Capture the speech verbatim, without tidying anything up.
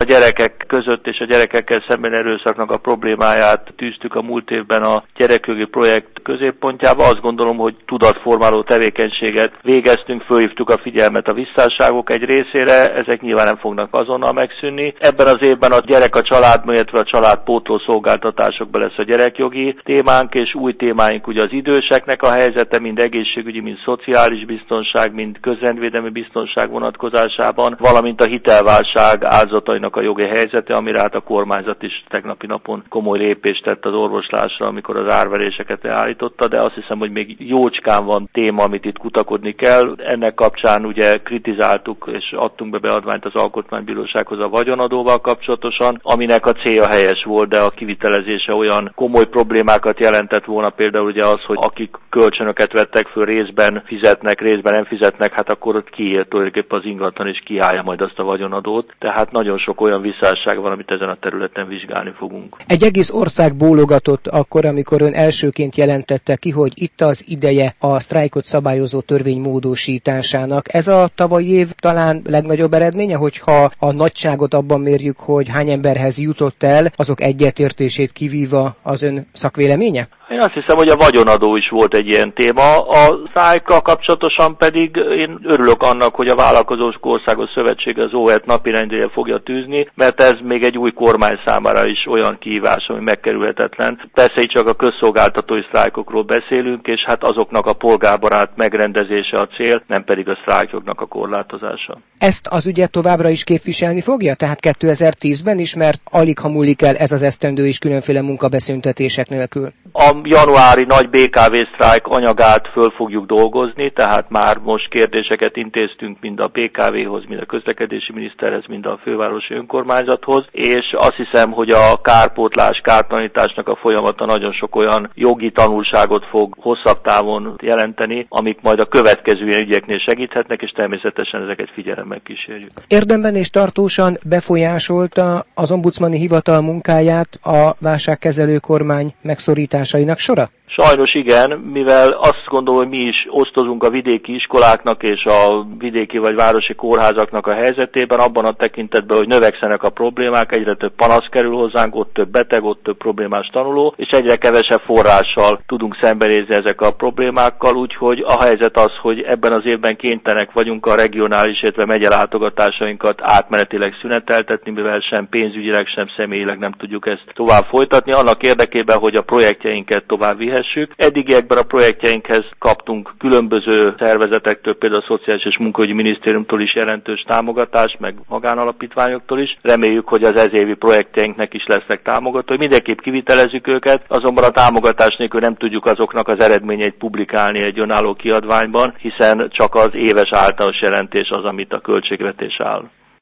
gyerekek között és a gyerekekkel szemben erőszaknak a problémáját tűztük a múlt évben a gyerekjogi projekt középpontjába. Azt gondolom, hogy tudatformáló tevékenységet végeztünk, fölhívtuk a figyelmet a visszásságok egy részére, ezek nyilván nem fognak azonnal megszűnni. Ebben az évben a gyerek a családban, illetve a családpótló szolgáltatásokban lesz a gyerekjogi témánk, és új témáink ugye az időseknek a helyzete, mind egészségügyi, mind szociális biztonság, mind közrendvédelmi biztonság vonatkozásában, valamint a hitelválság áldozatainak a jogi helyzete, amire hát a kormányzat is tegnapi napon komoly lépést tett az orvoslásra, amikor az árveréseket leállította, de azt hiszem, hogy még jócskán van téma, amit itt kutakodni kell. Ennek kapcsán ugye kritizáltuk és adtunk be beadványt az Alkotmánybírósághoz a vagyonadóval kapcsolatosan, aminek a célja helyes volt, de a kivitelezése olyan komoly problémákat jelentett volna, például ugye az, hogy akik kölcsönöket vettek föl, részben fizetnek, részben nem fizetnek, hát akkor ott kiír tulajdonképpen az ingatlan és kiállja majd azt a vagyonadót. Tehát nagyon sok olyan visszásság van, amit ezen a területen vizsgálni fogunk. Egy egész ország bólogatott akkor, amikor ön elsőként jelentette ki, hogy itt az ideje a sztrájkot szabályozó törvény módosításának. Ez a tavalyi év talán legnagyobb eredménye, hogyha a nagyságot abban mérjük, hogy hány emberhez jutott el, azok egyetértését kivívva az ön szakvéleménye? Én azt hiszem, hogy a vagyonadó is volt egy ilyen téma. A sztrájkkal kapcsolatosan pedig én örülök annak, hogy a Vállalkozók Országos Szövetsége az ó hét napirendjére fogja tűzni, mert ez még egy új kormány számára is olyan kihívás, ami megkerülhetetlen. Persze itt csak a közszolgáltatói sztrájkokról beszélünk, és hát azoknak a polgárbarát megrendezése a cél, nem pedig a sztrájkoknak a korlátozása. Ezt az ügyet továbbra is képviselni fogja? Tehát kétezer-tízben is, mert alig ha múlik el ez az esztendő is különféle munkabeszüntetések nélkül. A januári nagy bé ká vé sztrájk anyagát föl fogjuk dolgozni, tehát már most kérdéseket intéztünk mind a bé ká véhoz, mind a közlekedési miniszterhez, mind a fővárosi önkormányzathoz, és azt hiszem, hogy a kárpótlás, kártalanításnak a folyamata nagyon sok olyan jogi tanulságot fog hosszabb távon jelenteni, amik majd a következő ilyen ügyeknél segíthetnek, és természetesen ezeket figyelemmel kísérjük. Érdemben és tartósan befolyásolta az ombudsmani hivatal munkáját a válságkezelő kormány megszorításainak sora? Sajnos igen, mivel azt gondolom, hogy mi is osztozunk a vidéki iskoláknak és a vidéki vagy városi kórházaknak a helyzetében, abban a tekintetben, hogy növekszenek a problémák, egyre több panasz kerül hozzánk, ott több beteg, ott több problémás tanuló, és egyre kevesebb forrással tudunk szembenézni ezek a problémákkal, úgyhogy a helyzet az, hogy ebben az évben kénytelenek vagyunk a regionális, illetve megyelátogatásainkat átmenetileg szüneteltetni, mivel sem pénzügyileg, sem személyileg nem tudjuk ezt tovább folytatni, annak érdekében, hogy a projektjeinket tovább vihessük. Eddigiekben a projektjeinkhez kaptunk különböző szervezetektől, például a Szociális és Munkaügyi Minisztériumtól is jelentős támogatást, meg magánalapítványoktól is. Reméljük, hogy az ezévi projektjeinknek is lesznek támogatói. Mindenképp kivitelezzük őket, azonban a támogatás nélkül nem tudjuk azoknak az eredményeit publikálni egy önálló kiadványban, hiszen csak az éves általános jelentés az, amit a költségvetés áll.